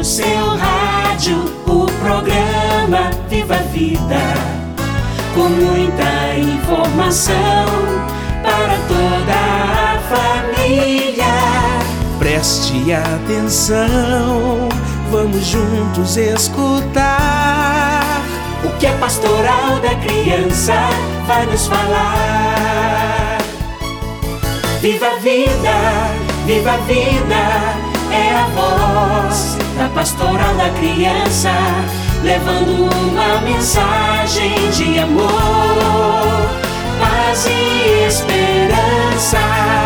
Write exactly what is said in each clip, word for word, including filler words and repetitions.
seu rádio, o programa Viva a Vida, com muita informação para toda a família. Preste atenção, vamos juntos escutar o que a Pastoral da Criança vai nos falar. Viva a vida, viva a vida, é a voz da Pastoral da Criança, levando uma mensagem de amor, paz e esperança.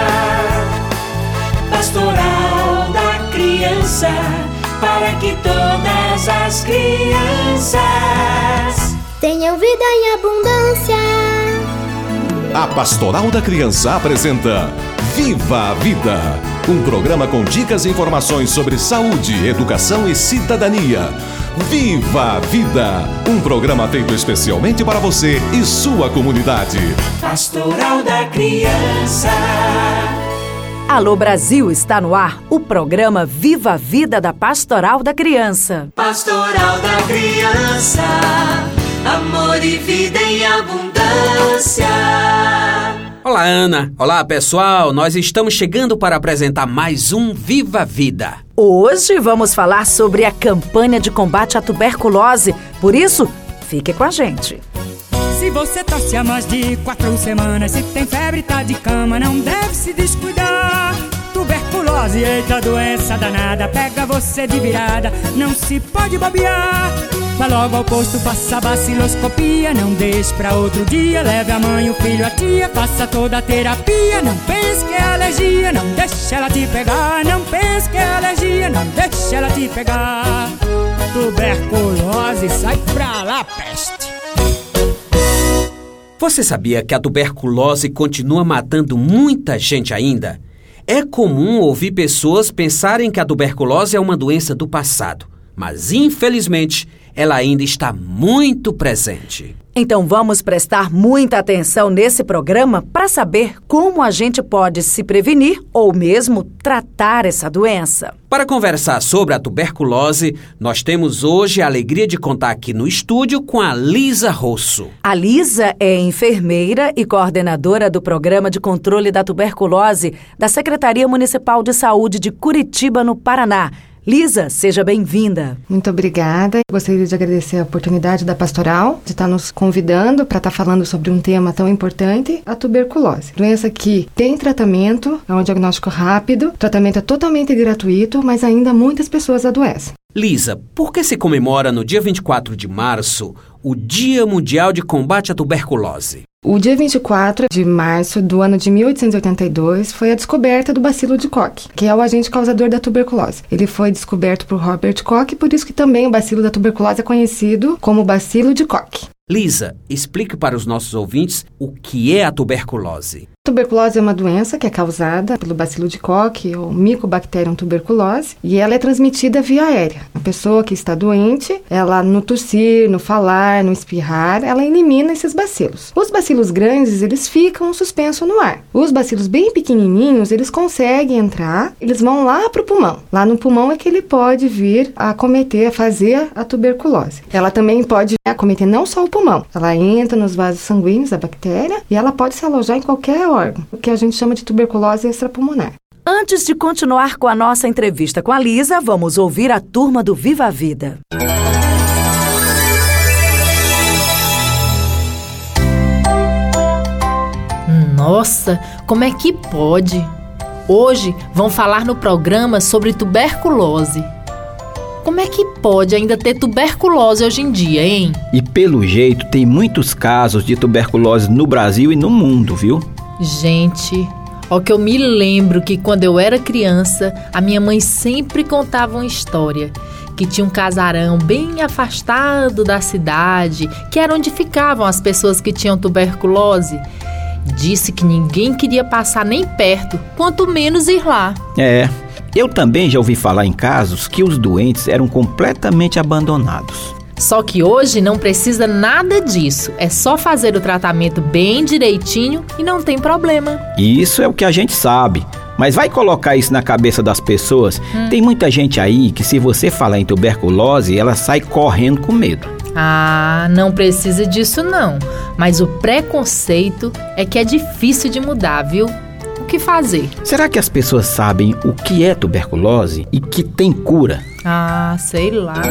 Pastoral da Criança, para que todas as crianças tenham vida em abundância. A Pastoral da Criança apresenta Viva a Vida, um programa com dicas e informações sobre saúde, educação e cidadania. Viva a Vida, um programa feito especialmente para você e sua comunidade. Pastoral da Criança. Alô Brasil, está no ar o programa Viva a Vida da Pastoral da Criança. Pastoral da Criança, amor e vida em abundância. Olá, Ana. Olá, pessoal. Nós estamos chegando para apresentar mais um Viva a Vida. Hoje vamos falar sobre a campanha de combate à tuberculose. Por isso, fique com a gente. Se você tosse há mais de quatro semanas, se tem febre, tá de cama, não deve se descuidar. Tuberculose, eita doença danada, pega você de virada, não se pode bobear. Vá logo ao posto, faça a baciloscopia, não deixe pra outro dia. Leve a mãe, o filho, a tia, faça toda a terapia. Não pense que é alergia, não deixe ela te pegar. Não pense que é alergia, não deixe ela te pegar. Tuberculose, sai pra lá, peste. Você sabia que a tuberculose continua matando muita gente ainda? É comum ouvir pessoas pensarem que a tuberculose é uma doença do passado, mas infelizmente ela ainda está muito presente. Então vamos prestar muita atenção nesse programa para saber como a gente pode se prevenir ou mesmo tratar essa doença. Para conversar sobre a tuberculose, nós temos hoje a alegria de contar aqui no estúdio com a Lisa Rosso. A Lisa é enfermeira e coordenadora do Programa de Controle da Tuberculose da Secretaria Municipal de Saúde de Curitiba, no Paraná. Lisa, seja bem-vinda. Muito obrigada. Gostaria de agradecer a oportunidade da Pastoral de estar nos convidando para estar falando sobre um tema tão importante, a tuberculose. Doença que tem tratamento, é um diagnóstico rápido, o tratamento é totalmente gratuito, mas ainda muitas pessoas adoecem. Lisa, por que se comemora no dia vinte e quatro de março o Dia Mundial de Combate à Tuberculose? O dia vinte e quatro de março do ano de mil oitocentos e oitenta e dois foi a descoberta do bacilo de Koch, que é o agente causador da tuberculose. Ele foi descoberto por Robert Koch, por isso que também o bacilo da tuberculose é conhecido como bacilo de Koch. Lisa, explique para os nossos ouvintes o que é a tuberculose. Tuberculose é uma doença que é causada pelo bacilo de Koch, ou Mycobacterium tuberculose, e ela é transmitida via aérea. A pessoa que está doente, ela no tossir, no falar, no espirrar, ela elimina esses bacilos. Os bacilos grandes, eles ficam suspensos no ar. Os bacilos bem pequenininhos, eles conseguem entrar, eles vão lá para o pulmão. Lá no pulmão é que ele pode vir a acometer, a fazer a tuberculose. Ela também pode acometer não só o pulmão, ela entra nos vasos sanguíneos da bactéria e ela pode se alojar em qualquer órgão, o que a gente chama de tuberculose extrapulmonar. Antes de continuar com a nossa entrevista com a Lisa, vamos ouvir a turma do Viva a Vida. Nossa, como é que pode? Hoje vão falar no programa sobre tuberculose. Como é que pode ainda ter tuberculose hoje em dia, hein? E pelo jeito tem muitos casos de tuberculose no Brasil e no mundo, viu? Gente, ó que eu me lembro que quando eu era criança, a minha mãe sempre contava uma história, que tinha um casarão bem afastado da cidade, que era onde ficavam as pessoas que tinham tuberculose. Disse que ninguém queria passar nem perto, quanto menos ir lá. É, eu também já ouvi falar em casos que os doentes eram completamente abandonados. Só que hoje não precisa nada disso, é só fazer o tratamento bem direitinho e não tem problema. Isso é o que a gente sabe, Mas vai colocar isso na cabeça das pessoas. Hum. Tem muita gente aí que se você falar em tuberculose, ela sai correndo com medo. Ah, não precisa disso não. Mas o preconceito é que é difícil de mudar, viu? O que fazer? Será que as pessoas sabem o que é tuberculose e que tem cura? Ah, sei lá.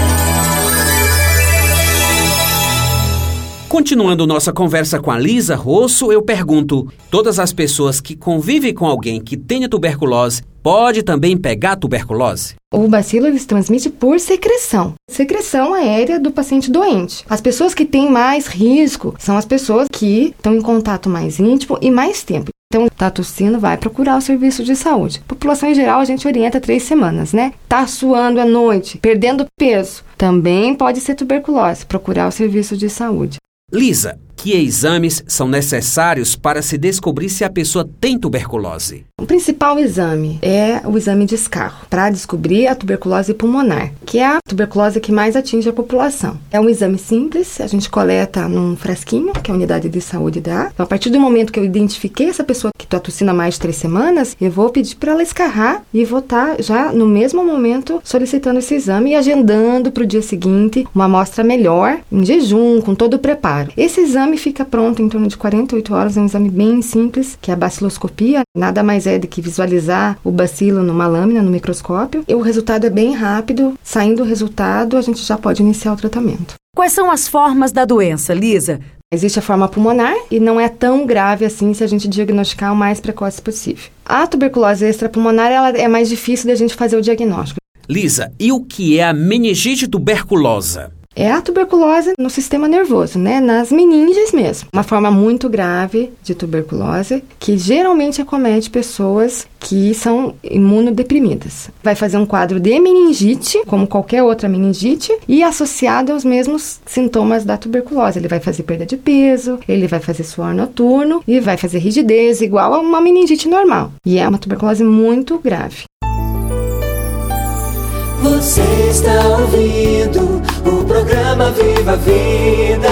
Continuando nossa conversa com a Lisa Rosso, eu pergunto: todas as pessoas que convivem com alguém que tenha tuberculose pode também pegar tuberculose? O bacilo ele se transmite por secreção. Secreção aérea do paciente doente. As pessoas que têm mais risco são as pessoas que estão em contato mais íntimo e mais tempo. Então, tá tossindo, vai procurar o serviço de saúde. População em geral, a gente orienta três semanas, né? Tá suando à noite, perdendo peso, também pode ser tuberculose. Procurar o serviço de saúde. Lisa, que exames são necessários para se descobrir se a pessoa tem tuberculose? O principal exame é o exame de escarro, para descobrir a tuberculose pulmonar, que é a tuberculose que mais atinge a população. É um exame simples, a gente coleta num frasquinho, que a unidade de saúde dá. Então, a partir do momento que eu identifiquei essa pessoa que está tossindo há mais de três semanas, eu vou pedir para ela escarrar e vou estar já no mesmo momento solicitando esse exame e agendando para o dia seguinte uma amostra melhor, em jejum, com todo o preparo. Esse exame fica pronto em torno de quarenta e oito horas, é um exame bem simples, que é a baciloscopia. Nada mais é do que visualizar o bacilo numa lâmina, no microscópio. E o resultado é bem rápido. Saindo o resultado, a gente já pode iniciar o tratamento. Quais são as formas da doença, Lisa? Existe a forma pulmonar e não é tão grave assim se a gente diagnosticar o mais precoce possível. A tuberculose extrapulmonar ela é mais difícil da gente fazer o diagnóstico. Lisa, e o que é a meningite tuberculosa? É a tuberculose no sistema nervoso, né? Nas meninges mesmo. Uma forma muito grave de tuberculose que geralmente acomete pessoas que são imunodeprimidas. Vai fazer um quadro de meningite, como qualquer outra meningite, e associado aos mesmos sintomas da tuberculose. Ele vai fazer perda de peso, ele vai fazer suor noturno e vai fazer rigidez, igual a uma meningite normal. E é uma tuberculose muito grave. Você está ouvindo o programa Viva a Vida.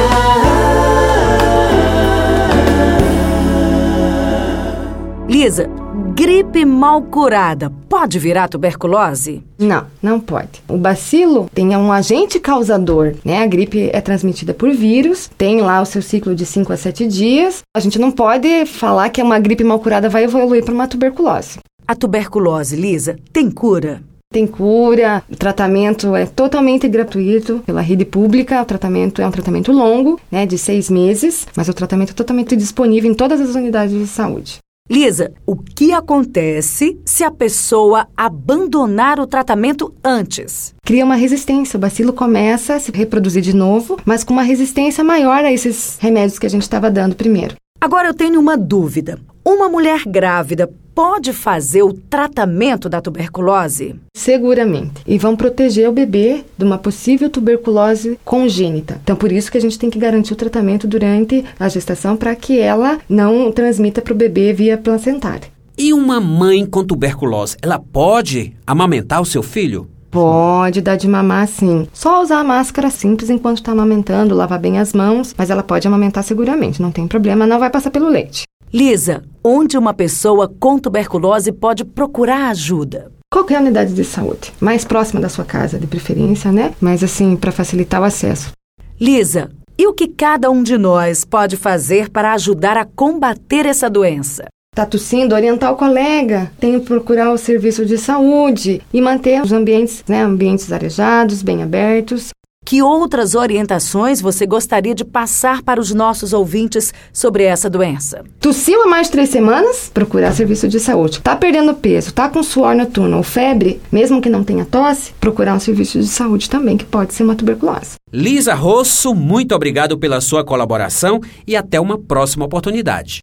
Lisa, gripe mal curada pode virar tuberculose? Não, não pode. O bacilo tem um agente causador, né? A gripe é transmitida por vírus, tem lá o seu ciclo de cinco a sete dias. A gente não pode falar que uma gripe mal curada vai evoluir para uma tuberculose. A tuberculose, Lisa, tem cura? Tem cura, o tratamento é totalmente gratuito pela rede pública, o tratamento é um tratamento longo, né, de seis meses, mas o tratamento é totalmente disponível em todas as unidades de saúde. Lisa, o que acontece se a pessoa abandonar o tratamento antes? Cria uma resistência, o bacilo começa a se reproduzir de novo, mas com uma resistência maior a esses remédios que a gente estava dando primeiro. Agora eu tenho uma dúvida. Uma mulher grávida pode fazer o tratamento da tuberculose? Seguramente. E vão proteger o bebê de uma possível tuberculose congênita. Então, por isso que a gente tem que garantir o tratamento durante a gestação para que ela não transmita para o bebê via placentária. E uma mãe com tuberculose, ela pode amamentar o seu filho? Pode dar de mamar, sim. Só usar a máscara simples enquanto está amamentando, lavar bem as mãos, mas ela pode amamentar seguramente, não tem problema, não vai passar pelo leite. Lisa, onde uma pessoa com tuberculose pode procurar ajuda? Qualquer unidade de saúde, mais próxima da sua casa, de preferência, né? Mas assim, para facilitar o acesso. Lisa, e o que cada um de nós pode fazer para ajudar a combater essa doença? Tá tossindo, orientar o colega, tem que procurar o serviço de saúde e manter os ambientes, né, ambientes arejados, bem abertos. Que outras orientações você gostaria de passar para os nossos ouvintes sobre essa doença? Tossiu há mais de três semanas? Procurar serviço de saúde. Tá perdendo peso, tá com suor noturno ou febre, mesmo que não tenha tosse, procurar um serviço de saúde também, que pode ser uma tuberculose. Lisa Rosso, muito obrigado pela sua colaboração e até uma próxima oportunidade.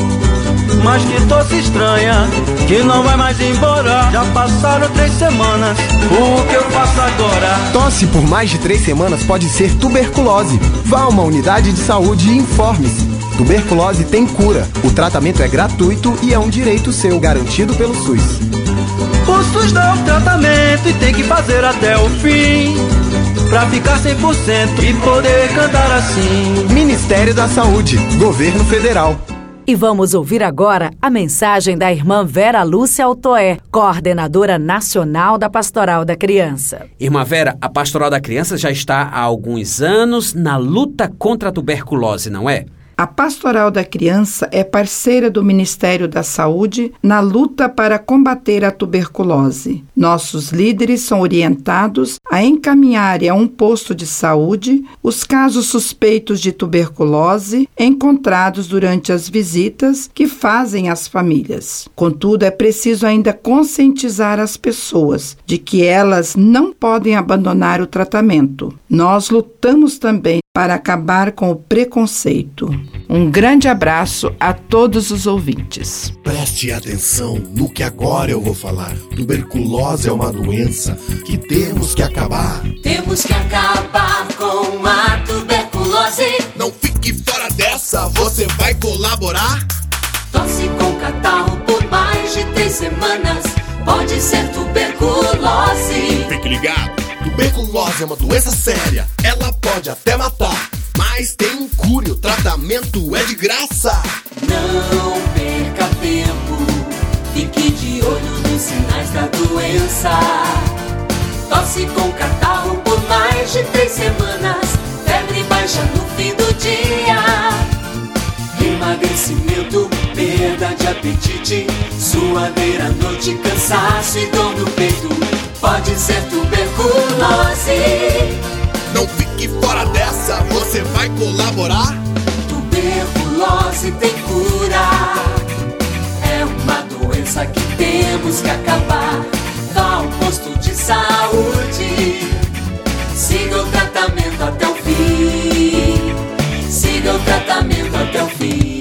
Mas que tosse estranha, que não vai mais embora. Já passaram três semanas, o que eu faço agora? Tosse por mais de três semanas pode ser tuberculose. Vá a uma unidade de saúde e informe-se. Tuberculose tem cura. O tratamento é gratuito e é um direito seu, garantido pelo SUS. O SUS dá o tratamento e tem que fazer até o fim, pra ficar cem por cento e poder cantar assim. Ministério da Saúde, Governo Federal. E vamos ouvir agora a mensagem da irmã Vera Lúcia Altoé, coordenadora nacional da Pastoral da Criança. Irmã Vera, a Pastoral da Criança já está há alguns anos na luta contra a tuberculose, não é? A Pastoral da Criança é parceira do Ministério da Saúde na luta para combater a tuberculose. Nossos líderes são orientados a encaminharem a um posto de saúde os casos suspeitos de tuberculose encontrados durante as visitas que fazem às famílias. Contudo, é preciso ainda conscientizar as pessoas de que elas não podem abandonar o tratamento. Nós lutamos também para acabar com o preconceito. Um grande abraço a todos os ouvintes. Preste atenção no que agora eu vou falar. Tuberculose é uma doença que temos que acabar. Temos que acabar com a tuberculose. Não fique fora dessa, você vai colaborar? Tosse com catarro por mais de três semanas. Pode ser tuberculose. Fique ligado. Tuberculose é uma doença séria, ela pode até matar, mas tem um cura e o tratamento é de graça. Não perca tempo, fique de olho nos sinais da doença. Tosse com catarro por mais de três semanas, febre baixa no fim do dia, emagrecimento, perda de apetite, suadeira à noite, cansaço e dor no peito. Pode ser tuberculose. Não fique fora dessa, você vai colaborar? Tuberculose tem cura. É uma doença que temos que acabar. Vá ao posto de saúde. Siga o tratamento até o fim. Siga o tratamento até o fim.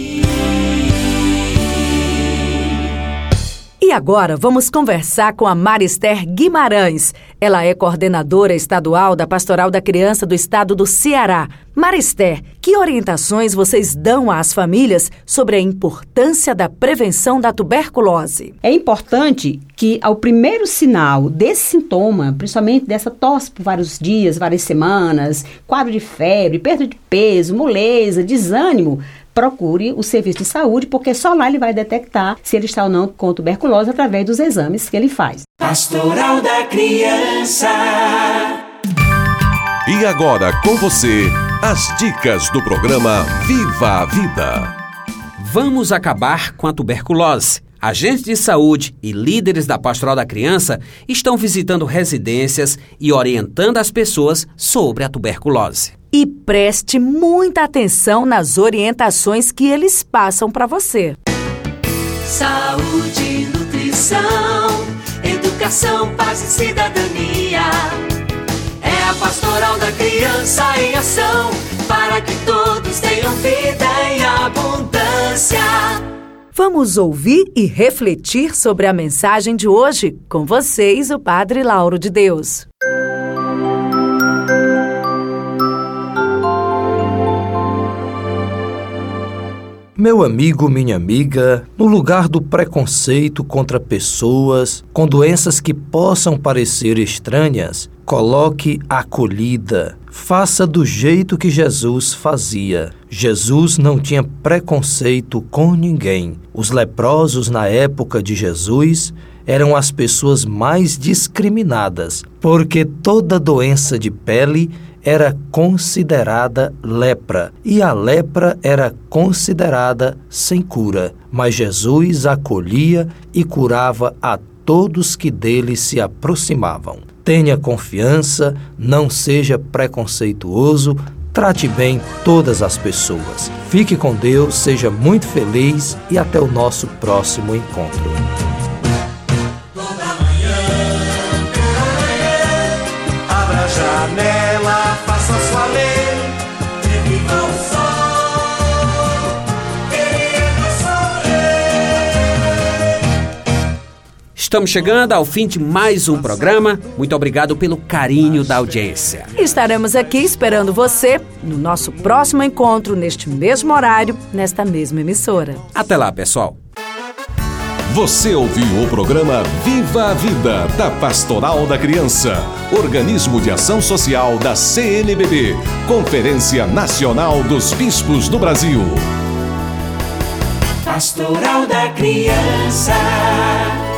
E agora vamos conversar com a Marister Guimarães. Ela é coordenadora estadual da Pastoral da Criança do estado do Ceará. Marister, que orientações vocês dão às famílias sobre a importância da prevenção da tuberculose? É importante que ao primeiro sinal desse sintoma, principalmente dessa tosse por vários dias, várias semanas, quadro de febre, perda de peso, moleza, desânimo, procure o serviço de saúde, porque só lá ele vai detectar se ele está ou não com tuberculose através dos exames que ele faz. Pastoral da Criança. E agora com você, as dicas do programa Viva a Vida. Vamos acabar com a tuberculose. Agentes de saúde e líderes da Pastoral da Criança estão visitando residências e orientando as pessoas sobre a tuberculose. E preste muita atenção nas orientações que eles passam para você. Saúde, nutrição, educação, paz e cidadania. É a Pastoral da Criança em ação, para que todos tenham vida em abundância. Vamos ouvir e refletir sobre a mensagem de hoje. Com vocês, o Padre Lauro de Deus. Meu amigo, minha amiga, no lugar do preconceito contra pessoas com doenças que possam parecer estranhas, coloque acolhida. Faça do jeito que Jesus fazia. Jesus não tinha preconceito com ninguém. Os leprosos na época de Jesus eram as pessoas mais discriminadas, porque toda doença de pele era considerada lepra, e a lepra era considerada sem cura. Mas Jesus acolhia e curava a todos que dele se aproximavam. Tenha confiança, não seja preconceituoso, trate bem todas as pessoas. Fique com Deus, seja muito feliz e até o nosso próximo encontro. Abra a janela, faça sua lei, viva o sol, querido sol. Estamos chegando ao fim de mais um programa. Muito obrigado pelo carinho da audiência. Estaremos aqui esperando você no nosso próximo encontro, neste mesmo horário, nesta mesma emissora. Até lá, pessoal. Você ouviu o programa Viva a Vida, da Pastoral da Criança, organismo de ação social da C N B B, Conferência Nacional dos Bispos do Brasil. Pastoral da Criança.